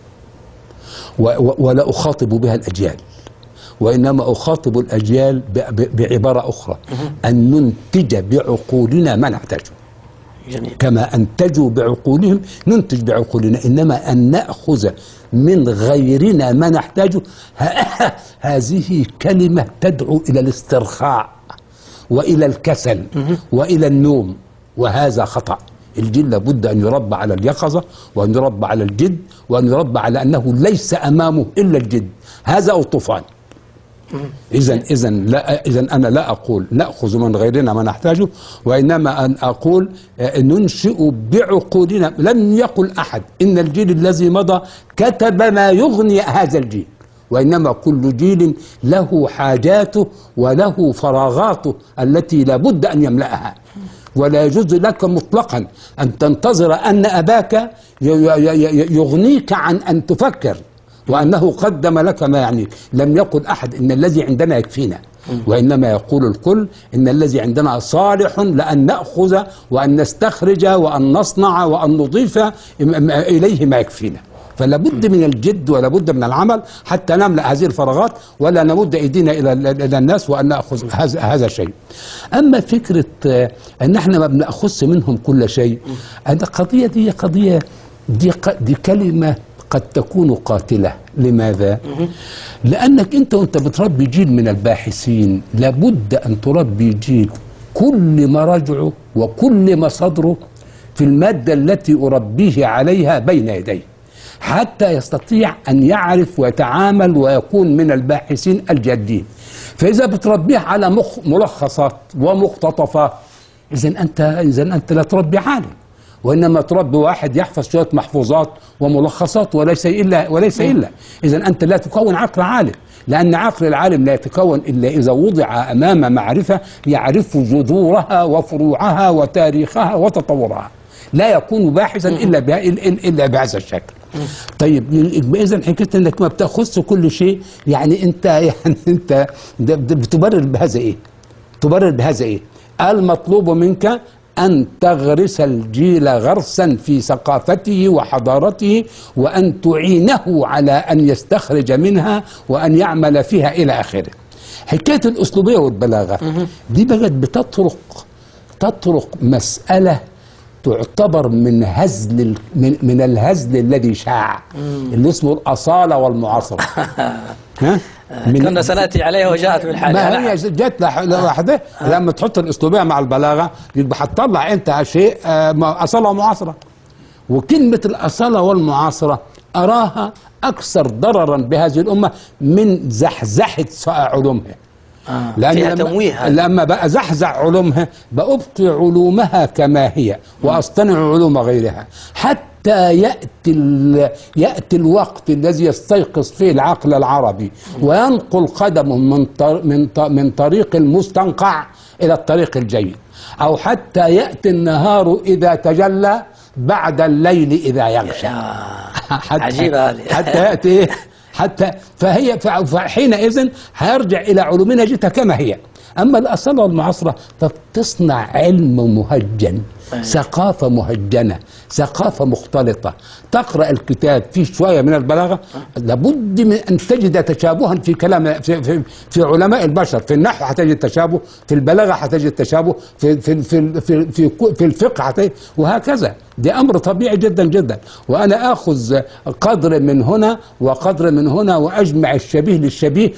S2: ولا أخاطب بها الأجيال وإنما أخاطب الأجيال بعبارة أخرى أن ننتج بعقولنا ما نحتاجه. جميل. كما أنتجوا بعقولهم ننتج بعقولنا، إنما أن نأخذ من غيرنا ما نحتاجه هذه كلمة تدعو إلى الاسترخاء وإلى الكسل وإلى النوم، وهذا خطأ. الجيل لابد أن يربى على اليقظة وأن يربى على الجد وأن يربى على أنه ليس أمامه إلا الجد، هذا أو الطوفان. إذا إذا لا إذا أنا لا أقول نأخذ من غيرنا ما نحتاجه، وإنما أن أقول ننشئ بعقولنا. لم يقل أحد إن الجيل الذي مضى كتب ما يغني هذا الجيل، وإنما كل جيل له حاجاته وله فراغاته التي لا بد أن يملأها. ولا يجوز لك مطلقا أن تنتظر أن أباك يغنيك عن أن تفكر، وأنه قدم لك ما يعنيك. لم يقل أحد إن الذي عندنا يكفينا، وإنما يقول الكل إن الذي عندنا صالح لأن نأخذ وأن نستخرج وأن نصنع وأن نضيف إليه ما يكفينا. فلا بد من الجد ولا بد من العمل حتى نملأ هذه الفراغات، ولا نمد أيدينا إلى إلى الناس وأن نأخذ هذا هذا الشيء. أما فكرة أن احنا ما بنأخذ منهم كل شيء، القضية دي قضية دي, دي كلمة قد تكون قاتلة. لماذا؟ لأنك أنت وأنت بتربي جيل من الباحثين لابد أن تربي جيل كل مراجعه وكل مصادره في المادة التي أربيه عليها بين يديه، حتى يستطيع أن يعرف ويتعامل ويكون من الباحثين الجادين. فإذا بتربيه على مخ ملخصات ومقتطفات، إذن أنت إذن أنت لا تربي عالم، وإنما تربي واحد يحفظ شوية محفوظات وملخصات وليس إلا وليس إلا إذن أنت لا تكون عقل عالم، لأن عقل العالم لا يتكون إلا إذا وضع أمام معرفة يعرف جذورها وفروعها وتاريخها وتطورها. لا يكون باحثا إلا إلا بهذا الشكل. طيب إذا حكاية أنك ما بتأخذش كل شيء، يعني أنت يعني أنت بتبرر بهذا إيه؟ تبرر بهذا إيه؟ المطلوب منك أن تغرس الجيل غرسا في ثقافته وحضارته، وأن تعينه على أن يستخرج منها وأن يعمل فيها إلى آخره. حكاية الأسلوبية والبلاغة دي بقت بتطرق تطرق مسألة تعتبر من هزل من, من الهزل الذي شاع اللي اسمه الأصالة والمعاصرة. ها؟
S1: كنا سنأتي عليها وجاءت بالحاجة.
S2: ما هي جت لوحدها لما تحط الأسلوبية مع البلاغة يبقى هتطلع أنت شيء أصالة ومعاصرة. وكلمة الأصالة والمعاصرة أراها أكثر ضررا بهذه الأمة من زحزحة علومها.
S1: آه. لأن فيها
S2: لما,
S1: تمويه
S2: لما بقى زحزح علومها بأبقي علومها كما هي وأصطنع علوم غيرها، حتى يأتي يأتي الوقت الذي يستيقظ فيه العقل العربي وينقل قدمه من من من طريق المستنقع إلى الطريق الجيد، أو حتى يأتي النهار إذا تجلى بعد الليل إذا يغشى.
S1: عجيبة هذه.
S2: حتى يأتي حتى فهي فحينئذ هيرجع إلى علومنا جتها كما هي. أما الأصالة والمعاصرة فتصنع علم مهجن، ثقافة مهجنة، ثقافة مختلطة. تقرأ الكتاب فيه شوية من البلاغة، لابد من أن تجد تشابها في كلام في, في, في علماء البشر. في النحو هتجد تشابه، في البلاغة هتجد تشابه، في في في في, في, في الفقه هتجد، وهكذا. دي أمر طبيعي جدا جدا. وأنا آخذ قدر من هنا وقدر من هنا وأجمع الشبيه للشبيه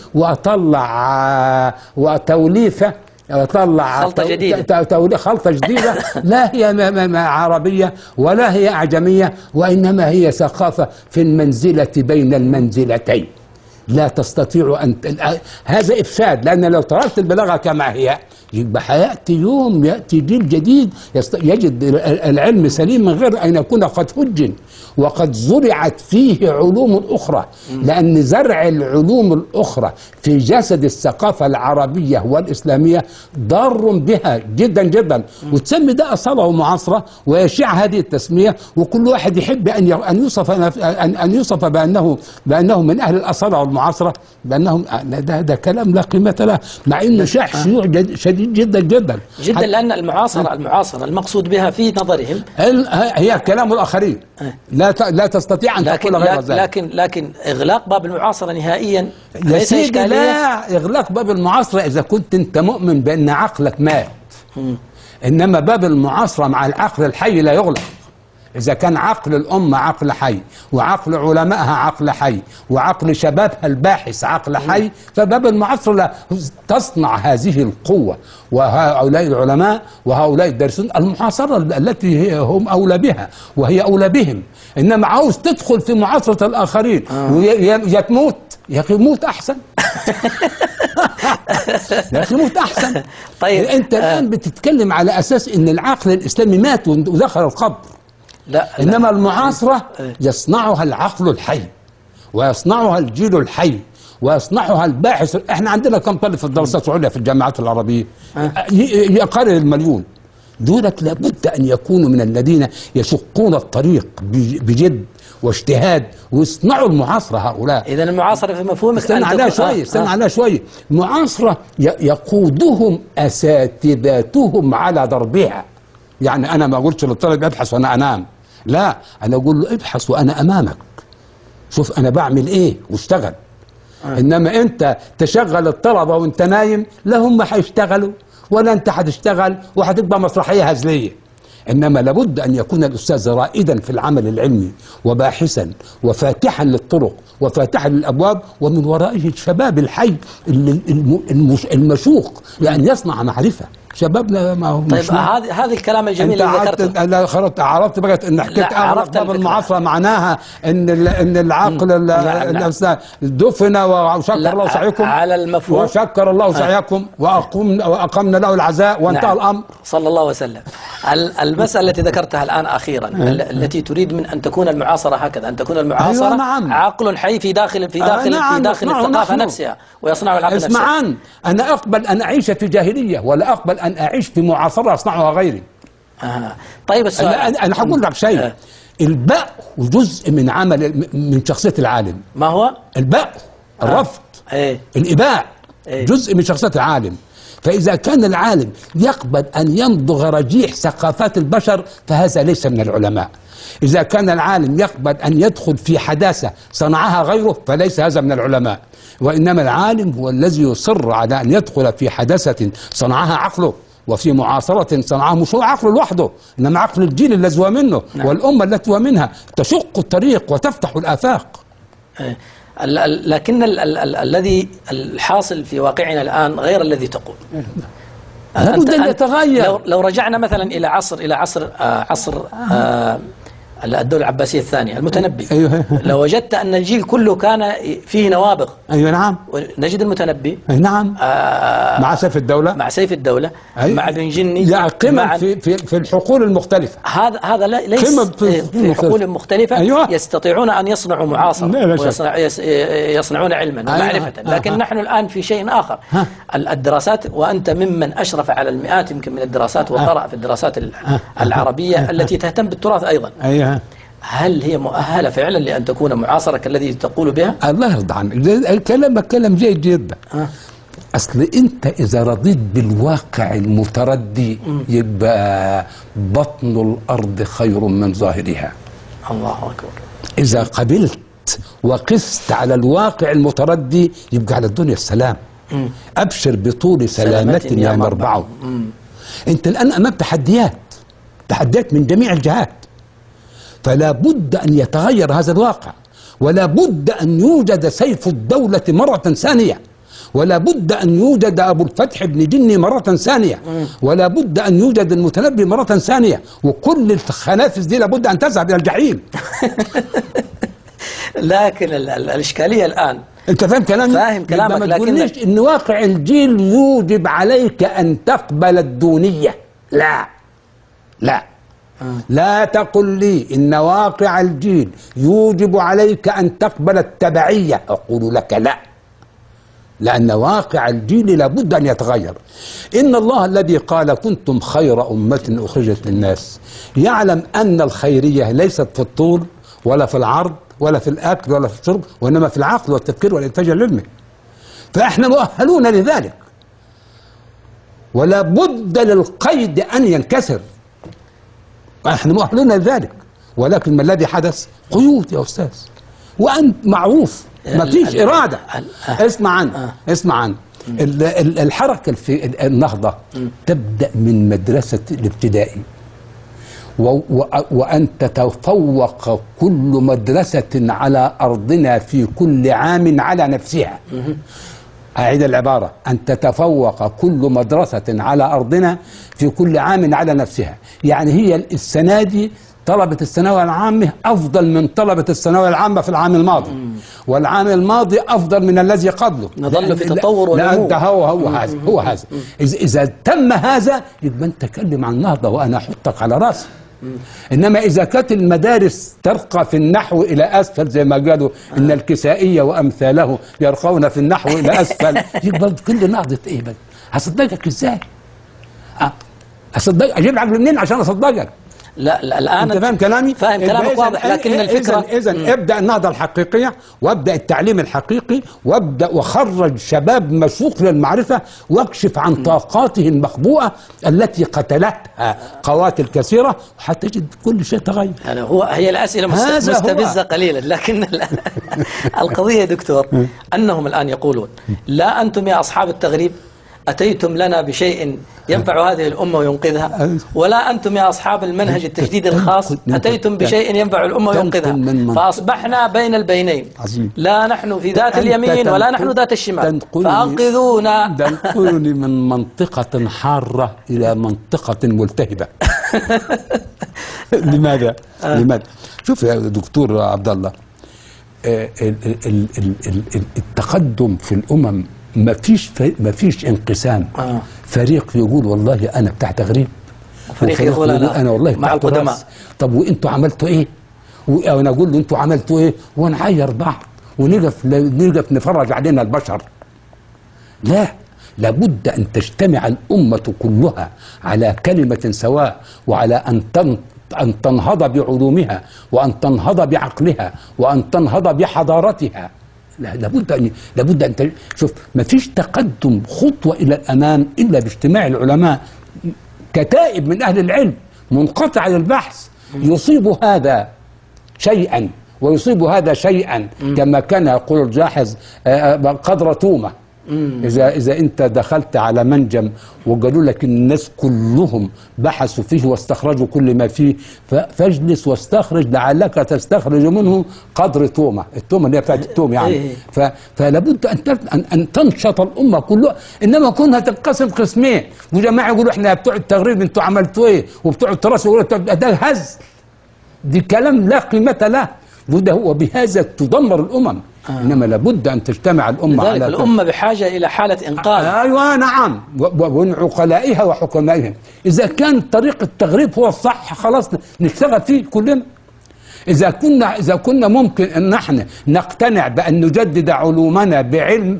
S2: وأطلع وتوليفة وطلع
S1: خلطة جديدة
S2: خلطة جديدة لا هي عربية ولا هي أعجمية، وإنما هي ثقافة في المنزلة بين المنزلتين. لا تستطيع أن هذا إفساد، لأن لو تركت البلاغة كما هي يبقى حياتي يوم يأتي جيل جديد يجد العلم سليم من غير أن يكون قد هجن وقد زرعت فيه علوم أخرى. لأن زرع العلوم الأخرى في جسد الثقافة العربية والإسلامية ضار بها جدا جدا، وتسمي ده أصالة ومعاصرة ويشيع هذه التسمية، وكل واحد يحب أن أن يوصف أن يوصف بأنه بأنه من أهل الأصالة والمعاصرة، بأنهم ده, ده كلام لا قيمة له، مع إنه شاع شيوع شديد جدا جدا
S1: جدا. لأن المعاصرة المعاصرة المقصود بها في نظرهم
S2: هي كلام الآخرين، لا لا تستطيع أن تقول غير ذلك.
S1: لكن لكن إغلاق باب المعاصرة نهائيا
S2: ليس إشكالية. لا، إغلاق باب المعاصرة إذا كنت أنت مؤمن بأن عقلك مات. م. إنما باب المعاصرة مع العقل الحي لا يغلق. إذا كان عقل الأمة عقل حي، وعقل علمائها عقل حي، وعقل شبابها الباحث عقل حي، فباب المعاصرة تصنع هذه القوة. وهؤلاء العلماء وهؤلاء الدارسون المعاصرة التي هم أولى بها وهي أولى بهم. إنما عاوز تدخل في معاصرة الآخرين آه. ويا تموت، يا أخي موت أحسن. يا أخي موت أحسن. طيب أنت الآن بتتكلم على أساس إن العقل الإسلامي مات ودخل القبر.
S1: لا،
S2: إنما
S1: لا.
S2: المعاصرة يصنعها العقل الحي ويصنعها الجيل الحي ويصنعها الباحث. احنا عندنا كم طالب في الدراسات العليا في الجامعات العربية؟ يقارب المليون. دولت لابد أن يكونوا من الذين يشقون الطريق بجد واجتهاد ويصنعوا المعاصرة. هؤلاء
S1: إذا المعاصرة في مفهومك
S2: استنى عليها شوية استنى عليها شوية المعاصرة يقودهم أساتذتهم على ضربها. يعني أنا ما قلتش للطالب ابحث وأنا أنام، لا، أنا أقول له ابحث وأنا أمامك، شوف أنا بعمل إيه واشتغل. آه. إنما أنت تشغل الطلبة وأنت نايم، لا هم هيشتغلوا ولا أنت هتشتغل وهتبقى مسرحية هزلية. إنما لابد أن يكون الأستاذ رائدا في العمل العلمي وباحثا وفاتحا للطرق وفاتحا للأبواب، ومن ورائه الشباب الحي المشوق لأن يصنع معرفة. شبابنا ما هو
S1: طيب هذا هذا الكلام الجميل اللي ذكرته.
S2: انا خرجت عرفت بقى ان حكيت
S1: عرفت
S2: المعاصره معناها ان ان العقل دفن وشكر الله سعيكم
S1: على المفهوم
S2: وشكر الله سعيكم واقمنا واقمنا له العزاء وانتهى نعم. الامر
S1: صلى الله وسلم. المساله التي ذكرتها الان اخيرا التي تريد من ان تكون المعاصره هكذا، ان تكون المعاصره أيوة نعم. عقل حي في داخل في داخل نعم. في داخل نعم. الثقافه نعم. نفسها ويصنع العقل نفسه.
S2: اسمعان، انا اقبل ان اعيش في جاهليه ولا اقبل ان اعيش في معاصره يصنعها غيري.
S1: آه. طيب السؤال
S2: انا هقول لك شيء. آه. الباء جزء من عمل من شخصيه العالم.
S1: ما هو؟
S2: الباء الرفض.
S1: آه. إيه؟
S2: الاباء إيه؟ جزء من شخصيه العالم. فاذا كان العالم يقبل ان يمضغ رجيح ثقافات البشر فهذا ليس من العلماء. إذا كان العالم يقبل أن يدخل في حداثة صنعها غيره فليس هذا من العلماء، وإنما العالم هو الذي يصر على أن يدخل في حداثة صنعها عقله وفي معاصرة صنعها مش هو عقله لوحده، إنما عقل الجيل الذي هو منه نعم. والأمة التي هو منها تشق الطريق وتفتح الآفاق.
S1: لكن ال ال ال الذي الحاصل في واقعنا الآن غير الذي تقول.
S2: لابد أن يتغير.
S1: لو, لو رجعنا مثلا إلى عصر إلى عصر آه عصر آه الدولة العباسية الثانية المتنبي.
S2: أيوه.
S1: لو وجدت أن الجيل كله كان فيه نوابغ.
S2: أيوه نعم.
S1: نجد المتنبي.
S2: نعم. آه مع سيف الدولة.
S1: مع سيف الدولة.
S2: أيوه.
S1: مع ابن جني.
S2: لا قمم في في في الحقول المختلفة.
S1: هذا هذا ليس في, في حقول مختلفة.
S2: أيوه.
S1: يستطيعون أن يصنعوا معاصرة ويصنع يصنعون علما ومعرفة. أيوه. لكن آه. نحن الآن في شيء آخر. ها. الدراسات، وأنت ممن أشرف على المئات يمكن من الدراسات وقرأ في الدراسات العربية التي تهتم بالتراث أيضا.
S2: أيوه.
S1: هل هي مؤهلة فعلا لأن تكون معاصرة كالذي تقول بها؟
S2: الله يرضى عنك، الكلام كلام جيد جدا. أه. أصل أنت إذا رضيت بالواقع المتردي يبقى بطن الأرض خير من ظاهرها.
S1: الله أكبر.
S2: إذا قبلت وقست على الواقع المتردي يبقى على الدنيا السلام. م. أبشر بطول سلامة يا مربعه. أنت الآن أمام تحديات تحديات من جميع الجهات، فلا بد أن يتغير هذا الواقع، ولا بد أن يوجد سيف الدولة مرة ثانية، ولا بد أن يوجد أبو الفتح بن جني مرة ثانية، ولا بد أن يوجد المتنبي مرة ثانية، وكل الخنافس دي لابد أن تذهب إلى الجحيم.
S1: لكن الإشكالية الآن
S2: أنت فاهم كلامي؟
S1: فاهم كلامك،
S2: ما تقوليش إن واقع الجيل يوجب عليك أن تقبل الدونية. لا لا لا تقل لي إن واقع الجيل يوجب عليك أن تقبل التبعية. أقول لك لا، لأن واقع الجيل لابد أن يتغير. إن الله الذي قال كنتم خير أمة أخرجت للناس يعلم أن الخيرية ليست في الطول ولا في العرض ولا في الأكل ولا في الشرب، وإنما في العقل والتفكير والإنتاج العلمي. فإحنا مؤهلون لذلك، ولا بد للقيد أن ينكسر. احنا مؤهلون لذلك، ولكن ما الذي حدث؟ قيود يا استاذ، وانت معروف ما فيش اراده. اسمع عني اسمع عني الحركه في النهضه تبدا من مدرسه الابتدائي، وان تتفوق كل مدرسه على ارضنا في كل عام على نفسها. أعيد العبارة: أن تتفوق كل مدرسة على أرضنا في كل عام على نفسها. يعني هي السنة دي طلبة الثانوية العامة أفضل من طلبة الثانوية العامة في العام الماضي، والعام الماضي أفضل من الذي قبله.
S1: نظل في تطور ونمو.
S2: لا هو هو هذا هو هذا إذا إذا تم هذا يبقى أنت تكلم عن النهضة وأنا أحطك على رأسي. إنما إذا كانت المدارس ترقى في النحو إلى أسفل زي ما قالوا إن الكسائية وأمثاله يرقون في النحو إلى أسفل، يبقى كل نهضة إيه بقى؟ هصدقك إزاي؟ أه. اصدق اجيب العقل منين عشان اصدقك؟
S1: لا لا الان
S2: انت فاهم كلامي؟
S1: فاهم كلامك واضح، لكن الفكره
S2: اذا اذا ابدا النهضه الحقيقيه، وابدا التعليم الحقيقي، وابدا وخرج شباب مسوق للمعرفه، واكشف عن طاقاته المخبوءه التي قتلتها قواتل كثيره، وحتى تجد كل شيء تغير.
S1: يعني هو هي الاسئله مستفزه قليلا، لكن القضيه دكتور انهم الان يقولون لا انتم يا اصحاب التغريب أتيتم لنا بشيء ينفع هذه الأمة وينقذها، ولا أنتم يا أصحاب المنهج التجديد الخاص أتيتم بشيء ينفع الأمة وينقذها، فأصبحنا بين البينين، لا نحن في ذات اليمين ولا نحن ذات الشمال، فأنقذونا.
S2: تنقلني من منطقة حارة إلى منطقة ملتهبة. لماذا؟ لماذا؟ شوف يا دكتور عبد الله، التقدم في الأمم ما فيش ما فيش انقسام. آه. فريق يقول والله انا بتاع تغريب،
S1: وفريق يقول انا,
S2: أنا والله
S1: مع القدماء.
S2: طب وانتوا عملتوا ايه؟ وانا اقول له انتوا عملتوا ايه؟ ونعير بعض ونقف نقف نفرج علينا البشر. لا، لابد ان تجتمع الامه كلها على كلمه سواء، وعلى ان تن ان تنهض بعلومها، وان تنهض بعقلها، وان تنهض بحضارتها. لا، لابد ان لابد ان شوف، ما فيش تقدم خطوه الى الامام الا باجتماع العلماء، كتائب من اهل العلم منقطع للبحث، يصيب هذا شيئا ويصيب هذا شيئا، كما كان يقول الجاحظ قدر تومه. إذا إذا أنت دخلت على منجم وقالوا لك الناس كلهم بحثوا فيه واستخرجوا كل ما فيه، فاجلس واستخرج لعلك تستخرج منه قدر تومة، التومة اللي هي بتاعت التوم يعني. فلابد أن أن تنشط الأمة كلها، إنما كونها تنقسم قسمين، وجماعة يقولوا إحنا بتوع التغريب أنتوا عملتوا إيه، وبتوع التراث يقولوا ده هز، دي كلام لا قيمة له، وده هو بهذا تدمر الأمم. آه. إنما لابد أن تجتمع الأمة على
S1: الأمة بحاجة إلى حالة إنقاذ.
S2: أيوة نعم، ومن عقلائها وحكمائها. إذا كان طريق التغريب هو الصح خلاص نشتغل فيه كلنا. إذا كنا إذا كنا ممكن أن نحن نقتنع بأن نجدد علومنا بعلم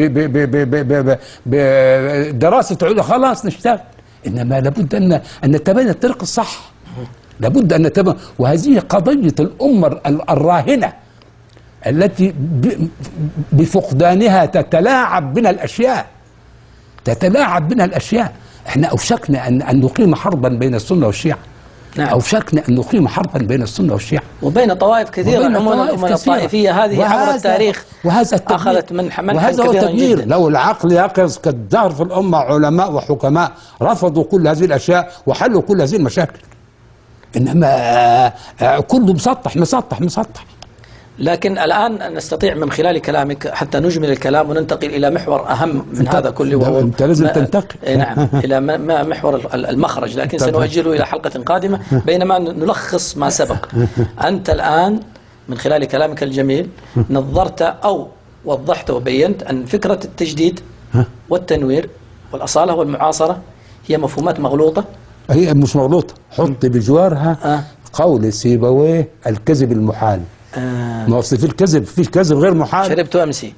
S2: بدراسة علوم خلاص نشتغل، إنما لابد أن أن نتبين الطريق الصح. لابد أن نتبين، وهذه قضية الأمة الراهنة التي بفقدانها تتلاعب بنا الأشياء، تتلاعب بنا الأشياء. احنا أوشكنا أن أن نقيم حربا بين السنة والشيعة. نعم. أوشكنا أن نقيم حربا بين السنة والشيعة
S1: وبين طوائف كثيرة. عموما الطائفية هذه عبر التاريخ
S2: وهذا
S1: أخذت من منحا
S2: كثيرا جدا. لو العقل يقظ كالدهر في الأمة علماء وحكماء رفضوا كل هذه الأشياء وحلوا كل هذه المشاكل، إنما كله مسطح مسطح مسطح.
S1: لكن الآن نستطيع من خلال كلامك حتى نجمل الكلام وننتقل إلى محور أهم من هذا كله، وهو
S2: أنت لازم تنتقل.
S1: نعم، إلى محور المخرج، لكن سنؤجله إلى حلقة قادمة بينما نلخص ما سبق. أنت الآن من خلال كلامك الجميل نظرت أو وضحت وبينت أن فكرة التجديد والتنوير والأصالة والمعاصرة هي مفهومات مغلوطة.
S2: هي مش مغلوطة، حط بجوارها آه. قول سيبويه الكذب المحال. آه. ما اصل في الكذب، في كذب غير محال.
S1: شربته امسي.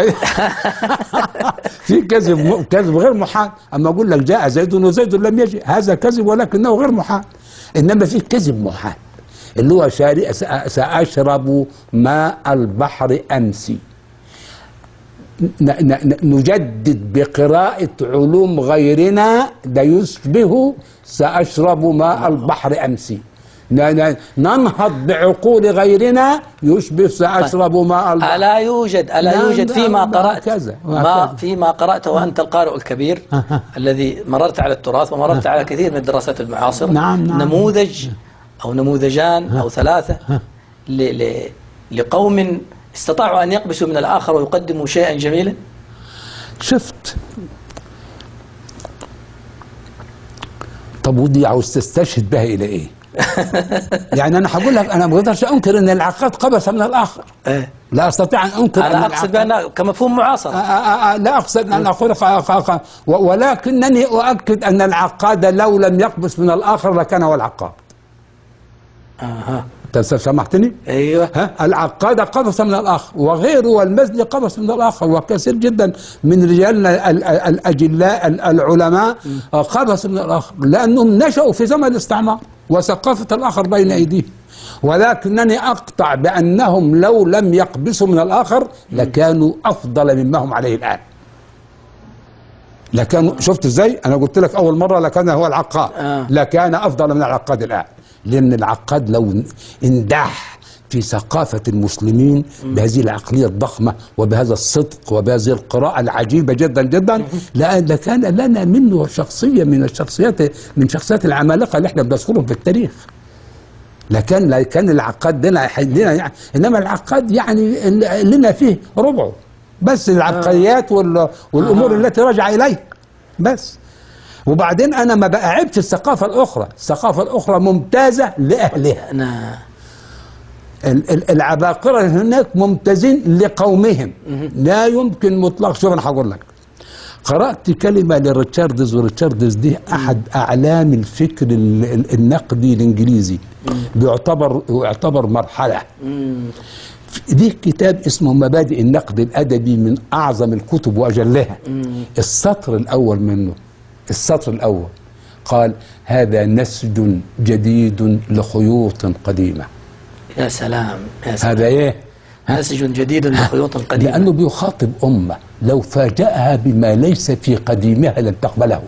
S2: في كذب كذب غير محال، اما اقول لك جاء زيد وزيد لم يجي، هذا كذب ولكنه غير محال. انما في كذب محال اللي هو شاري ساشرب ماء البحر امسي. نجدد بقراءة علوم غيرنا لا يشبه سأشرب ماء البحر أمسي. ننهض بعقول غيرنا يشبه سأشرب ماء البحر.
S1: ألا يوجد ألا يوجد فيما قرأت ما فيما قرأت وأنت القارئ الكبير الذي مررت على التراث ومررت على كثير من الدراسات المعاصرة،
S2: نعم نعم.
S1: نموذج أو نموذجان أو ثلاثة لقوم استطاعوا أن يقبسوا من الآخر ويقدموا شيئا جميلا؟
S2: شفت؟ طب ودي عاوز تستشهد بها إلى إيه؟ يعني أنا هقول لك أنا ما أقدرش أنكر أن العقاد قبس من الآخر. لا أستطيع أن أنكر.
S1: أنا أقصد بأنه كمفهوم معاصر.
S2: لا أقصد أن أقول ولكنني أؤكد أن العقاد لو لم يقبس من الآخر لكان هو العقاد.
S1: أها.
S2: سامحتني؟
S3: ايوه.
S2: ها العقاد قبس من الاخر، وغيره والمزني قبس من الاخر، وكثير جدا من رجالنا الاجلاء العلماء قبس من الاخر، لانهم نشأوا في زمن الاستعمار وثقافه الاخر بين ايديهم. ولكنني اقطع بانهم لو لم يقبسوا من الاخر لكانوا افضل مما هم عليه الان. لكانوا، شفت ازاي؟ انا قلت لك اول مره لكان هو العقاد،
S3: آه.
S2: لكان افضل من العقاد الان، لان العقاد لو انداح في ثقافه المسلمين بهذه العقليه الضخمه وبهذا الصدق وبهذه القراءه العجيبه جدا جدا لكان لنا منه شخصيه من الشخصيات، من شخصيات العمالقه اللي احنا بنذكرهم في التاريخ. لكن لكن العقاد لنا يعني، انما العقاد يعني لنا فيه ربعه بس، العبقريات والامور آه. التي رجع اليه بس. وبعدين انا ما بعبش الثقافه الاخرى، الثقافه الاخرى ممتازه لاهلها.
S3: نعم.
S2: العباقره هناك ممتازين لقومهم، لا يمكن مطلق. شوف انا هقول لك، قرات كلمه لريتشاردز، وريتشاردز دي احد اعلام الفكر النقدي الانجليزي، بيعتبر يعتبر مرحله. دي كتاب اسمه مبادئ النقد الادبي، من اعظم الكتب واجلها. السطر الاول منه، السطر الاول قال: هذا نسج جديد لخيوط قديمه.
S3: يا سلام يا سلام.
S2: هذا ايه؟
S3: نسج جديد لخيوط قديمه.
S2: لانه بيخاطب امه لو فاجأها بما ليس في قديمها لن تقبله.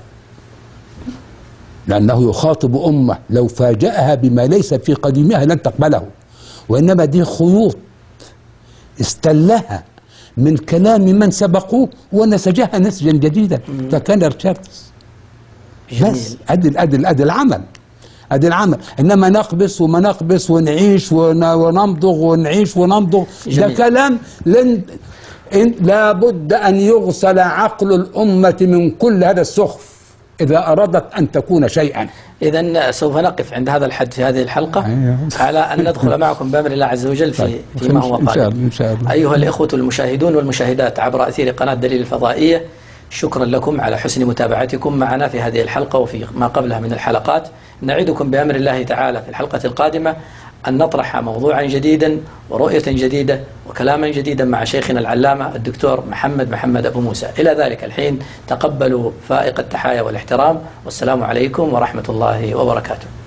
S2: لانه يخاطب امه لو فاجأها بما ليس في قديمها لن تقبله، وانما دي خيوط استلها من كلام من سبقوه ونسجها نسجا جديدا. فكان ريتشاردز بس ادي ادي ادي العمل، ادي العمل. انما نقبس وما نقبس ونعيش ونمضغ ونعيش ونمضغ، ده كلام لن لابد ان يغسل عقل الامه من كل هذا السخف اذا ارادت ان تكون شيئا.
S3: إذا سوف نقف عند هذا الحد في هذه الحلقة على أن ندخل معكم بأمر الله عز وجل في فيما هو قادم. إن شاء الله. أيها الإخوة المشاهدون والمشاهدات عبر أثير قناة دليل الفضائية، شكرا لكم على حسن متابعتكم معنا في هذه الحلقة وفي ما قبلها من الحلقات. نعدكم بأمر الله تعالى في الحلقة القادمة أن نطرح موضوعا جديدا ورؤية جديدة وكلاما جديدا مع شيخنا العلامة الدكتور محمد محمد أبو موسى. إلى ذلك الحين تقبلوا فائق التحايا والاحترام، والسلام عليكم ورحمة الله وبركاته.